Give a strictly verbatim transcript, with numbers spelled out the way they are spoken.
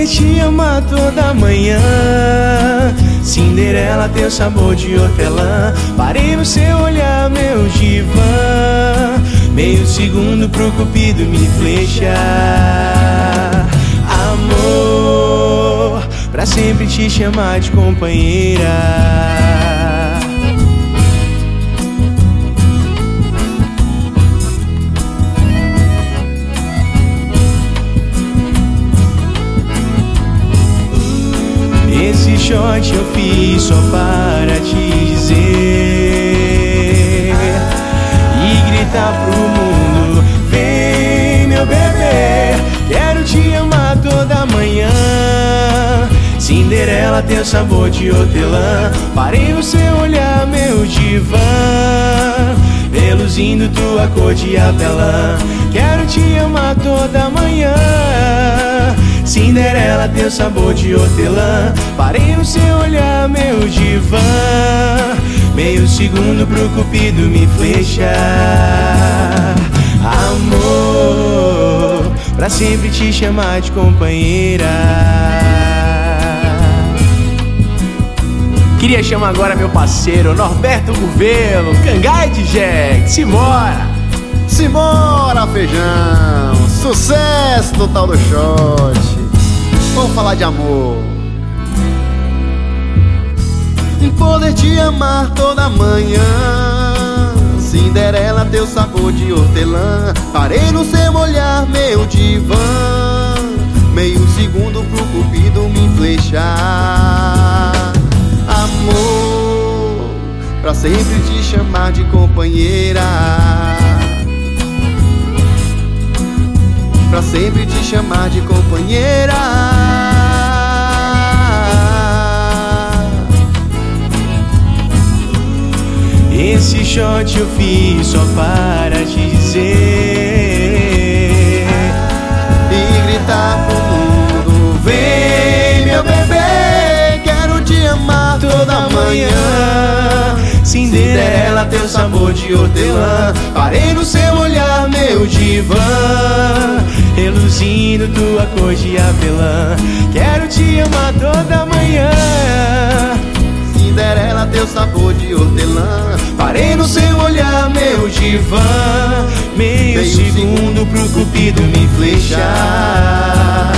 poder te amar toda manhã. Cinderela, teu sabor de hortelã. Parei no seu olhar, meu divã. Meio segundo pro cupido me flechar. Amor, pra sempre te chamar de companheira. Esse shot eu fiz só para te dizer e gritar pro mundo: vem, meu bebê, quero te amar toda manhã. Cinderela, teu sabor de hortelã. Parei no seu olhar, meu divã. Reluzindo tua cor de avelã. Quero te amar toda manhã. Cinderela, teu sabor de hortelã. Parei no seu olhar, meu divã. Meio segundo pro cupido me flechar. Amor, pra sempre te chamar de companheira. Queria chamar agora meu parceiro Norberto Gouveia, Cangai de Jack. Simbora! Simbora, feijão! Sucesso total do shot! Vamos falar de amor. Poder te amar toda manhã. Cinderela, teu sabor de hortelã. Parei no seu olhar, meu divã. Meio segundo pro cupido me flechar. Amor, pra sempre te chamar de companheira. Pra sempre te chamar de companheira. Esse shot eu fiz só para te dizer e gritar pro mundo: vem, meu bebê, quero te amar toda manhã. Cinderela, teu sabor de hortelã. Parei no seu olhar, meu divã. Reluzindo tua cor de avelã. Quero te amar toda manhã. Cinderela, teu sabor de hortelã. Parei no seu olhar, meu divã. Meio, Meio segundo pro cupido me flechar.